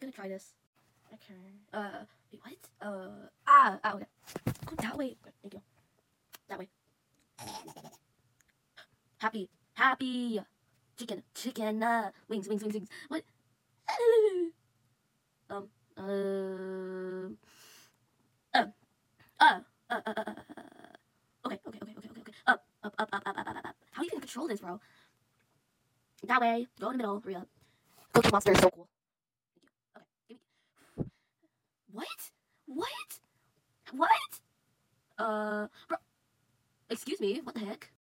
gonna try this. Okay. Wait, what? Okay. Go that way. Okay, thank you. That way. Happy. Chicken. Wings. What? Um. Uh. Okay. Up. How are you gonna control this, bro? That way. Go in the middle. Hurry up. Cookie Monster is so cool. Thank you. Okay. Give me. What? Bro. Excuse me. What the heck?